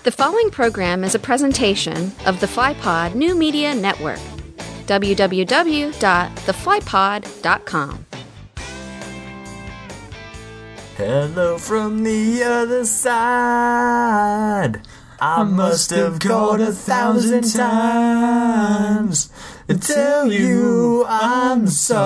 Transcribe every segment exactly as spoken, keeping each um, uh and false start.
The following program is a presentation of the FlyPod New Media Network. w w w dot the fly pod dot com. Hello from the other side. I must have called a thousand times to tell you I'm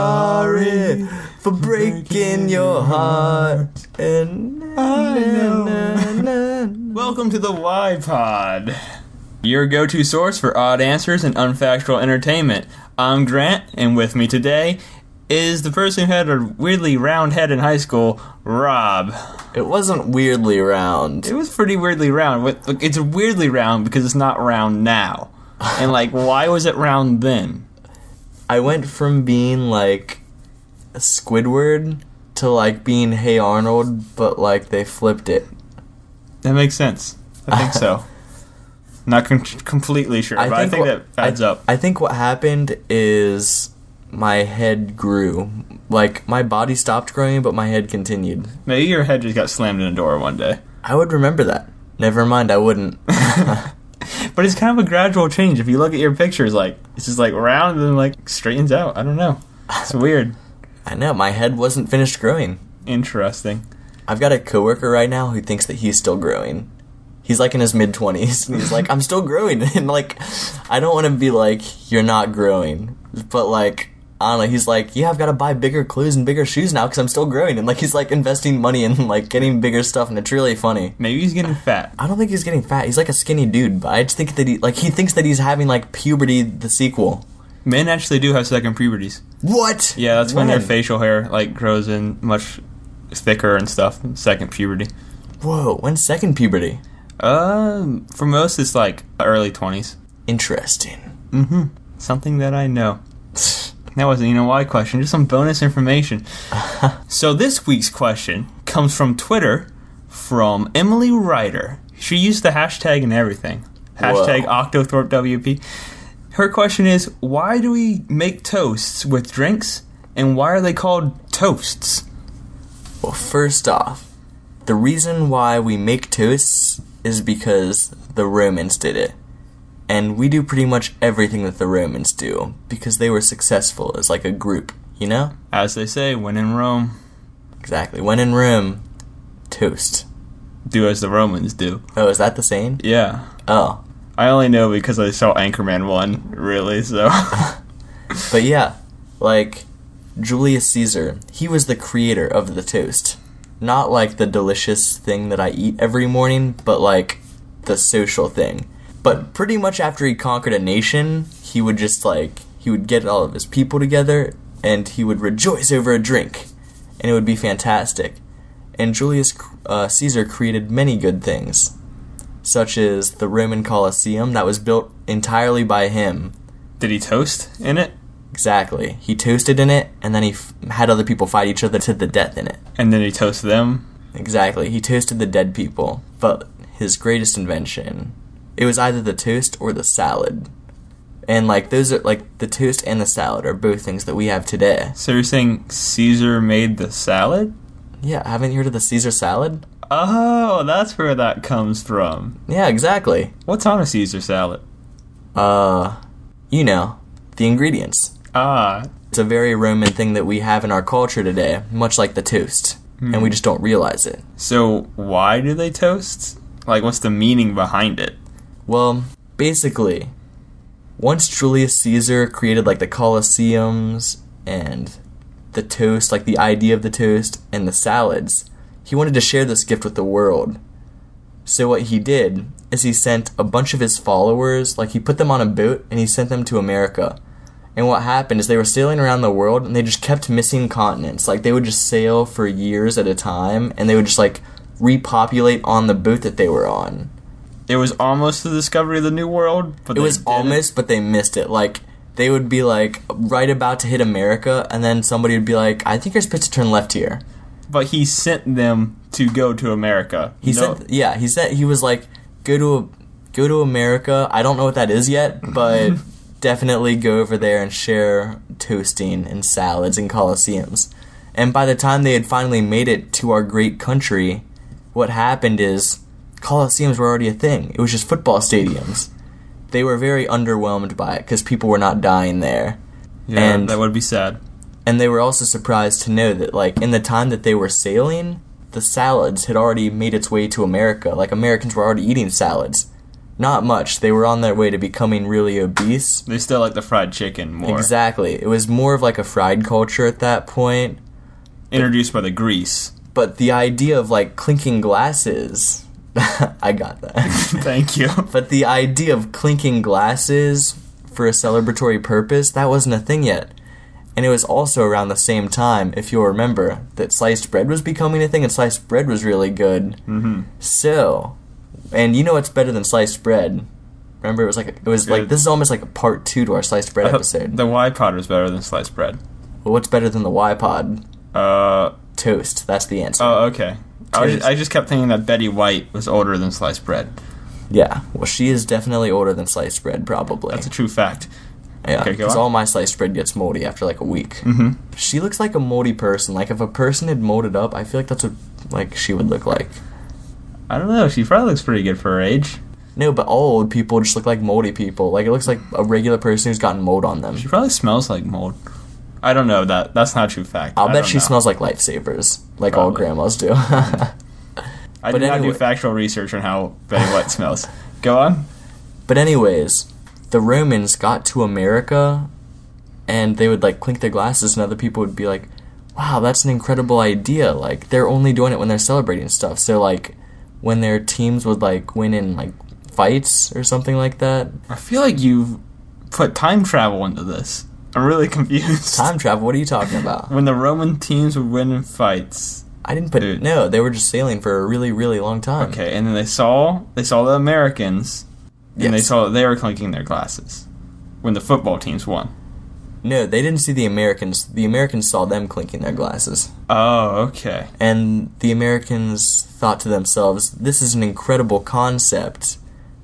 sorry for breaking your heart. And I know. Welcome to the Y-Pod, your go-to source for odd answers and unfactual entertainment. I'm Grant, and with me today is the person who had a weirdly round head in high school, Rob. It wasn't weirdly round. It was pretty weirdly round. Look, it's weirdly round because it's not round now. And, like, why was it round then? I went from being, like, Squidward to, like, being Hey Arnold, but, like, they flipped it. That makes sense. I think so. Not com- completely sure, I but think I think what, that adds I, up. I think what happened is my head grew. Like, my body stopped growing, but my head continued. Maybe your head just got slammed in a door one day. I would remember that. Never mind, I wouldn't. But it's kind of a gradual change. If you look at your pictures, like, it's just, like, round and then, like, straightens out. I don't know. It's weird. I know, my head wasn't finished growing. Interesting. I've got a coworker right now who thinks that he's still growing. He's, like, in his mid-twenties, and he's like, I'm still growing. And, like, I don't want to be like, you're not growing. But, like, I don't know, he's like, yeah, I've got to buy bigger clothes and bigger shoes now because I'm still growing. And, like, he's, like, investing money in, like, getting bigger stuff, and it's really funny. Maybe he's getting fat. I don't think he's getting fat. He's, like, a skinny dude, but I just think that he, like, he thinks that he's having, like, puberty, the sequel. Men actually do have second puberties. What? Yeah, that's when, when their facial hair, like, grows in much thicker and stuff. Second puberty. Whoa, when's second puberty? Uh, for most, it's, like, early twenties. Interesting. Mm-hmm. Something that I know. That wasn't even a why question, just some bonus information. So this week's question comes from Twitter from Emily Ryder. She used the hashtag and everything. Hashtag OctothorpeWP. Her question is, why do we make toasts with drinks, and why are they called toasts? Well, first off, the reason why we make toasts is because the Romans did it. And we do pretty much everything that the Romans do, because they were successful as, like, a group, you know? As they say, when in Rome. Exactly. When in Rome, toast. Do as the Romans do. Oh, is that the saying? Yeah. Oh. I only know because I saw Anchorman one, really, so. But yeah, like, Julius Caesar, he was the creator of the toast. Not, like, the delicious thing that I eat every morning, but, like, the social thing. But pretty much after he conquered a nation, he would just, like, he would get all of his people together, and he would rejoice over a drink, and it would be fantastic. And Julius uh, Caesar created many good things, such as the Roman Colosseum that was built entirely by him. Did he toast in it? Exactly. He toasted in it, and then he f- had other people fight each other to the death in it. And then he toasted them? Exactly. He toasted the dead people. But his greatest invention, it was either the toast or the salad. And, like, those are, like, the toast and the salad are both things that we have today. So you're saying Caesar made the salad? Yeah, haven't you heard of the Caesar salad? Oh, that's where that comes from. Yeah, exactly. What's on a Caesar salad? Uh, you know, the ingredients. Ah. It's a very Roman thing that we have in our culture today, much like the toast. Hmm. And we just don't realize it. So, why do they toast? Like, what's the meaning behind it? Well, basically, once Julius Caesar created, like, the Colosseums and the toast, like, the idea of the toast and the salads, he wanted to share this gift with the world. So what he did is he sent a bunch of his followers, like, he put them on a boat and he sent them to America. And what happened is they were sailing around the world and they just kept missing continents. Like, they would just sail for years at a time and they would just, like, repopulate on the boat that they were on. It was almost the discovery of the New World, but it was almost, but they missed it. Like, they would be, like, right about to hit America, and then somebody would be like, I think you're supposed to turn left here. But he sent them to go to America. He no. sent, yeah, he said, he was like, go to, go to America. I don't know what that is yet, but definitely go over there and share toasting and salads and Colosseums. And by the time they had finally made it to our great country, what happened is Coliseums were already a thing. It was just football stadiums. They were very underwhelmed by it because people were not dying there. Yeah, and, that would be sad. And they were also surprised to know that, like, in the time that they were sailing, the salads had already made its way to America. Like, Americans were already eating salads. Not much. They were on their way to becoming really obese. They still like the fried chicken more. Exactly. It was more of like a fried culture at that point. Introduced by the grease. But the idea of, like, clinking glasses... I got that. Thank you. But the idea of clinking glasses for a celebratory purpose, that wasn't a thing yet. And it was also around the same time, if you'll remember, that sliced bread was becoming a thing, and sliced bread was really good. Mm-hmm. So, and you know what's better than sliced bread? Remember, it was like, it was good. Like, this is almost like a part two to our sliced bread episode. The Y-Pod was better than sliced bread. Well, what's better than the Y-Pod? Uh... Toast. That's the answer. Oh, okay. I, was just, I just kept thinking that Betty White was older than sliced bread. Yeah. Well, she is definitely older than sliced bread, probably. That's a true fact. Yeah, because okay, all my sliced bread gets moldy after, like, a week. Mm-hmm. She looks like a moldy person. Like, if a person had molded up, I feel like that's what, like, she would look like. I don't know. She probably looks pretty good for her age. No, but all old people just look like moldy people. Like, it looks like a regular person who's gotten mold on them. She probably smells like mold. I don't know. That That's not a true fact. I'll I bet she know. smells like lifesavers, like Probably. all grandmas do. I but did not anyway. do factual research on how Betty White smells. Go on. But anyways, the Romans got to America, and they would, like, clink their glasses, and other people would be like, wow, that's an incredible idea. Like, they're only doing it when they're celebrating stuff. So, like, when their teams would, like, win in, like, fights or something like that. I feel like you've put time travel into this. I'm really confused. Time travel? What are you talking about? When the Roman teams would win in fights. I didn't put it. No, they were just sailing for a really, really long time. Okay, and then they saw they saw the Americans, and yes. they saw that they were clinking their glasses when the football teams won. No, they didn't see the Americans. The Americans saw them clinking their glasses. Oh, okay. And the Americans thought to themselves, this is an incredible concept.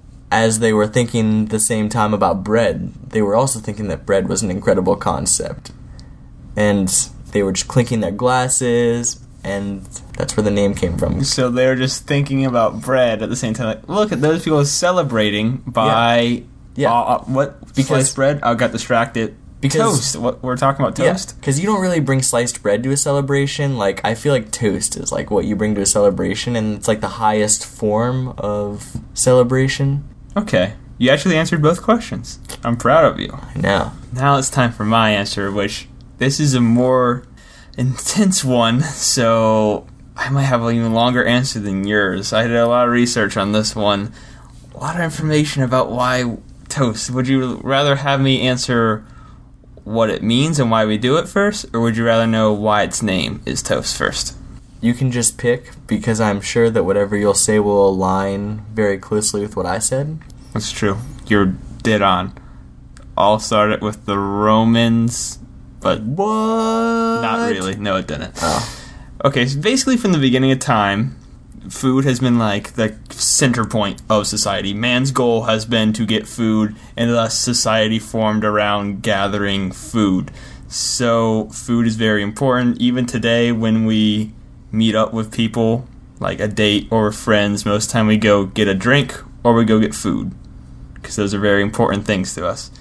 As they were thinking the same time about bread, they were also thinking that bread was an incredible concept. And they were just clinking their glasses, and that's where the name came from. So they were just thinking about bread at the same time. Like, look at those people celebrating by... Yeah. yeah. Uh, what? Because, sliced bread? I got distracted. Because, toast. What, we're talking about toast? Because yeah, you don't really bring sliced bread to a celebration. Like, I feel like toast is, like, what you bring to a celebration, and it's, like, the highest form of celebration. Okay. You actually answered both questions. I'm proud of you. I know. Now it's time for my answer, which this is a more intense one, so I might have an even longer answer than yours. I did a lot of research on this one. A lot of information about why toast. Would you rather have me answer what it means and why we do it first, or would you rather know why its name is toast first? You can just pick, because I'm sure that whatever you'll say will align very closely with what I said. That's true. You're dead on. All started with the Romans, but what? Not really. No, it didn't. Oh. Okay, so basically from the beginning of time, food has been like the center point of society. Man's goal has been to get food, and thus society formed around gathering food. So food is very important. Even today, when we meet up with people, like a date or with friends, most time we go get a drink or we go get food, because those are very important things to us.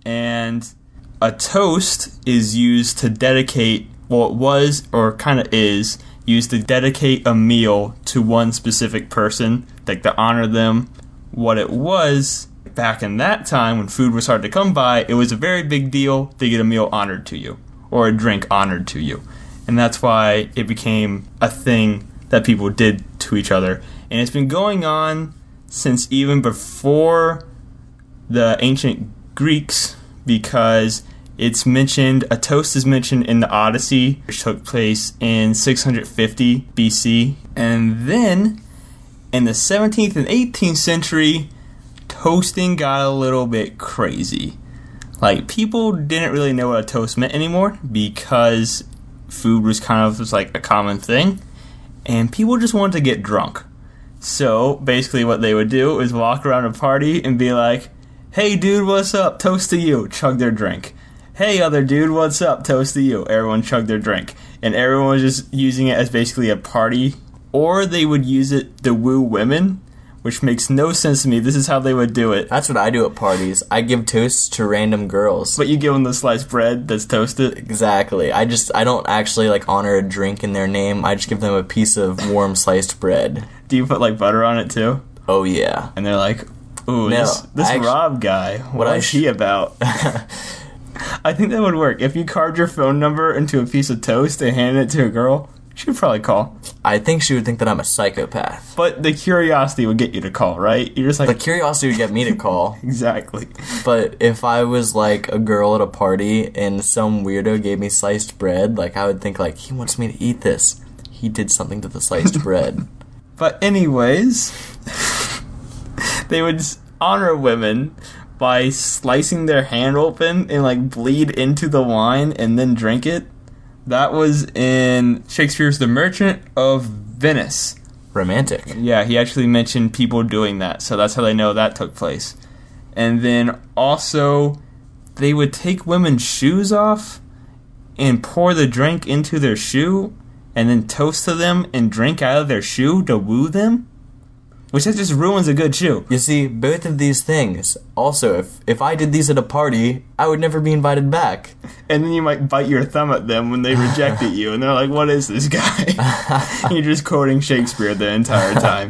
And a toast is used to dedicate, well, it was or kind of is used to dedicate a meal to one specific person, like to honor them. What it was back in that time when food was hard to come by, it was a very big deal to get a meal honored to you or a drink honored to you. And that's why it became a thing that people did to each other. And it's been going on since even before the ancient Greeks, because it's mentioned, a toast is mentioned in the Odyssey, which took place in six hundred fifty B C. And then, in the seventeenth and eighteenth century, toasting got a little bit crazy. Like, people didn't really know what a toast meant anymore, because food was kind of just like a common thing, and people just wanted to get drunk. So basically what they would do is walk around a party and be like, hey dude, what's up, toast to you, chug their drink. Hey other dude, what's up, toast to you, everyone chugged their drink. And everyone was just using it as basically a party, or they would use it to woo women, which makes no sense to me. This is how they would do it. That's what I do at parties. I give toasts to random girls. But you give them the sliced bread that's toasted? Exactly. I just, I don't actually, like, honor a drink in their name. I just give them a piece of warm sliced bread. Do you put, like, butter on it, too? Oh, yeah. And they're like, ooh, No, this, this actu- Rob guy, what, what I is sh- he about? I think that would work. If you carved your phone number into a piece of toast and handed it to a girl, she would probably call. I think she would think that I'm a psychopath. But the curiosity would get you to call, right? You're just like... The curiosity would get me to call. Exactly. But if I was, like, a girl at a party and some weirdo gave me sliced bread, like, I would think, like, he wants me to eat this. He did something to the sliced bread. But anyways, they would honor women by slicing their hand open and, like, bleed into the wine and then drink it. That was in Shakespeare's The Merchant of Venice. Romantic. Yeah, he actually mentioned people doing that, so that's how they know that took place. And then also, they would take women's shoes off and pour the drink into their shoe and then toast to them and drink out of their shoe to woo them. Which that just ruins a good shoe. You see, both of these things. Also, if if I did these at a party, I would never be invited back. And then you might bite your thumb at them when they rejected you, and they're like, what is this guy? You're just quoting Shakespeare the entire time.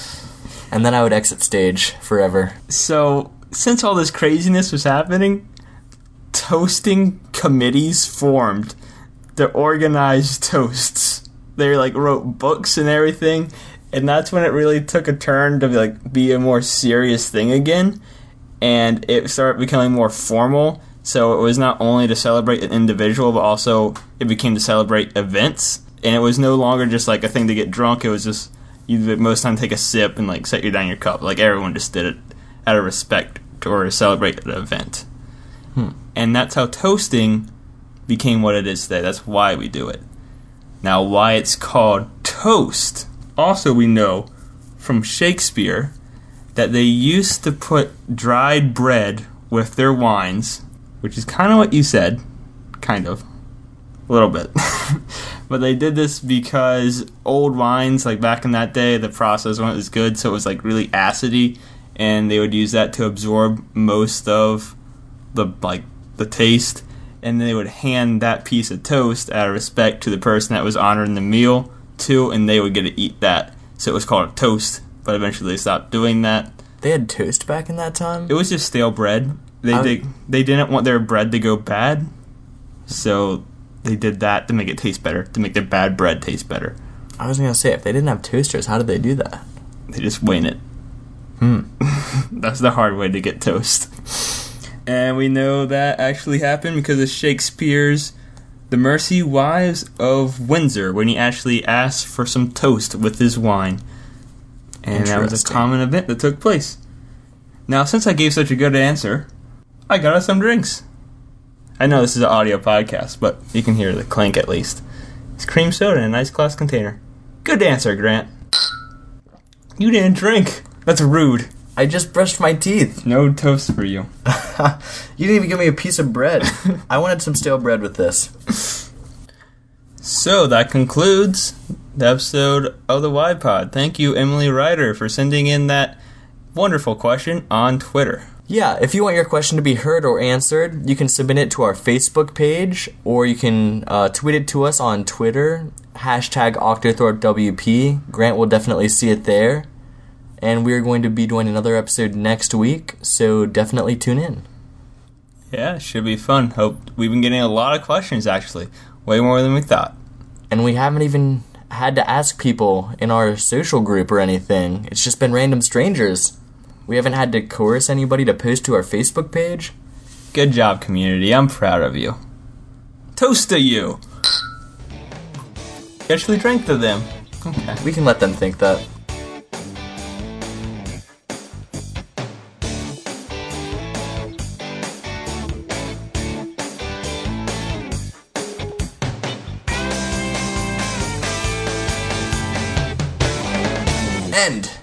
And then I would exit stage forever. So, since all this craziness was happening, toasting committees formed to organize toasts. They, like, wrote books and everything. And that's when it really took a turn to be, like, be a more serious thing again. And it started becoming more formal. So it was not only to celebrate an individual, but also it became to celebrate events. And it was no longer just, like, a thing to get drunk. It was just, you would most time take a sip and, like, set you down your cup. Like, everyone just did it out of respect or to celebrate an event. Hmm. And that's how toasting became what it is today. That's why we do it. Now, why it's called toast... Also, we know from Shakespeare that they used to put dried bread with their wines, which is kind of what you said, kind of, a little bit. But they did this because old wines, like back in that day, the process wasn't as good, so it was like really acidy, and they would use that to absorb most of the like the taste, and they would hand that piece of toast out of respect to the person that was honoring the meal too, and they would get to eat that. So it was called a toast, but eventually they stopped doing that. They had toast back in that time? It was just stale bread. They I... they, they didn't want their bread to go bad, so they did that to make it taste better, to make their bad bread taste better. I was going to say, if they didn't have toasters, how did they do that? They just wing it. Hmm. That's the hard way to get toast. And we know that actually happened because of Shakespeare's The Merry Wives of Windsor, when he actually asked for some toast with his wine. And that was a common event that took place. Now, since I gave such a good answer, I got us some drinks. I know this is an audio podcast, but you can hear the clink at least. It's cream soda in a nice glass container. Good answer, Grant. You didn't drink. That's rude. I just brushed my teeth. No toast for you. You didn't even give me a piece of bread. I wanted some stale bread with this. So that concludes the episode of the Y-Pod. Thank you, Emily Ryder, for sending in that wonderful question on Twitter. Yeah, if you want your question to be heard or answered, you can submit it to our Facebook page, or you can uh, tweet it to us on Twitter, hashtag OctothorpeWP. Grant will definitely see it there. And we're going to be doing another episode next week, so definitely tune in. Yeah, should be fun. Hope we've been getting a lot of questions, actually. Way more than we thought. And we haven't even had to ask people in our social group or anything. It's just been random strangers. We haven't had to coerce anybody to post to our Facebook page. Good job, community. I'm proud of you. Toast to you! You actually drank to them. Okay. We can let them think that. End.